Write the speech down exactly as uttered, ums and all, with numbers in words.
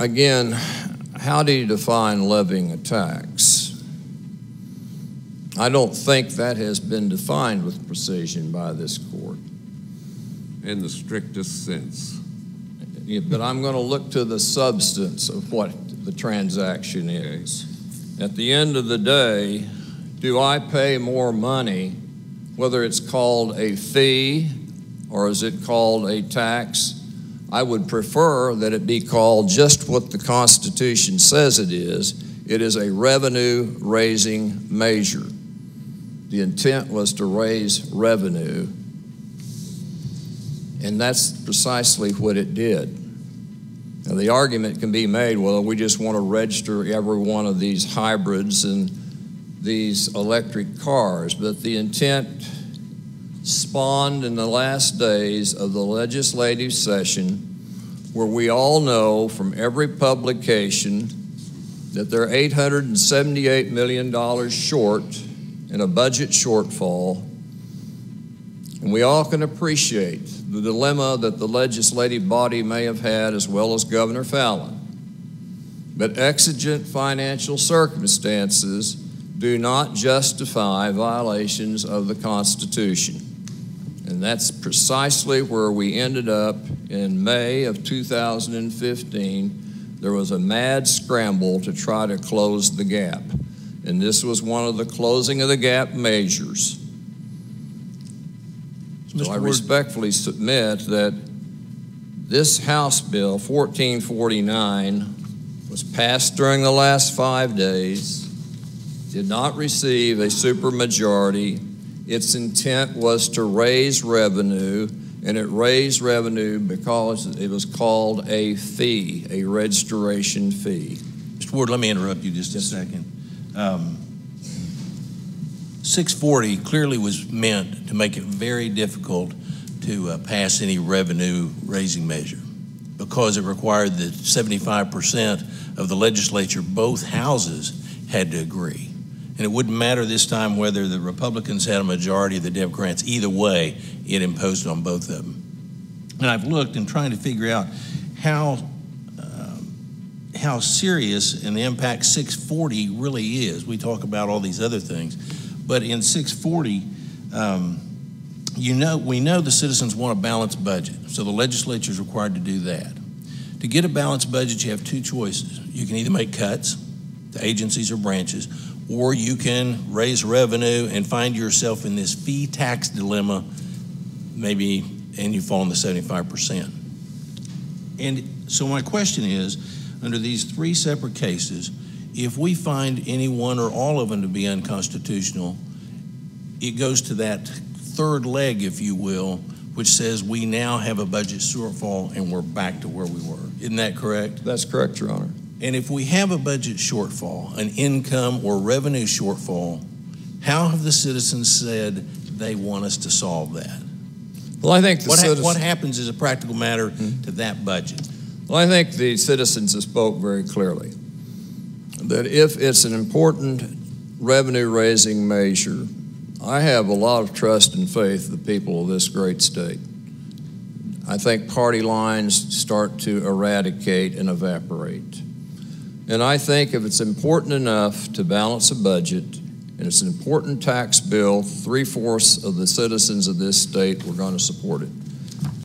again, how do you define levying a tax? I don't think that has been defined with precision by this court. In the strictest sense. Yeah, but I'm going to look to the substance of what the transaction is. Okay. At the end of the day, do I pay more money, whether it's called a fee or is it called a tax? I would prefer that it be called just what the Constitution says it is. It is a revenue-raising measure. The intent was to raise revenue, and that's precisely what it did. Now, the argument can be made, well, we just want to register every one of these hybrids and these electric cars, but the intent spawned in the last days of the legislative session, where we all know from every publication that they're eight hundred seventy-eight million dollars short in a budget shortfall. And we all can appreciate the dilemma that the legislative body may have had, as well as Governor Fallin. But exigent financial circumstances do not justify violations of the Constitution. And that's precisely where we ended up in May of two thousand fifteen. There was a mad scramble to try to close the gap. And this was one of the closing of the gap measures. So I respectfully submit that this House Bill fourteen forty-nine was passed during the last five days, did not receive a supermajority. Its intent was to raise revenue, and it raised revenue because it was called a fee, a registration fee. Mister Ward, let me interrupt you just a second. Um, six forty clearly was meant to make it very difficult to uh, pass any revenue-raising measure because it required that seventy-five percent of the legislature, both houses, had to agree. And it wouldn't matter this time whether the Republicans had a majority or the Democrats. Either way, it imposed on both of them. And I've looked and trying to figure out how um, how serious and the impact six forty really is. We talk about all these other things, but in six forty, um, you know, we know the citizens want a balanced budget, so the legislature is required to do that. To get a balanced budget, you have two choices. You can either make cuts to agencies or branches, or you can raise revenue and find yourself in this fee tax dilemma, maybe, and you fall in the seventy-five percent. And so my question is, under these three separate cases, if we find any one or all of them to be unconstitutional, it goes to that third leg, if you will, which says we now have a budget shortfall and we're back to where we were. Isn't that correct? That's correct, Your Honor. And if we have a budget shortfall, an income or revenue shortfall, how have the citizens said they want us to solve that? Well, I think the what, ha citizens, what happens as a practical matter mm-hmm. to that budget? Well, I think the citizens have spoke very clearly that if it's an important revenue-raising measure, I have a lot of trust and faith in the people of this great state. I think party lines start to eradicate and evaporate. And I think if it's important enough to balance a budget, and it's an important tax bill, three-fourths of the citizens of this state, we're going to support it.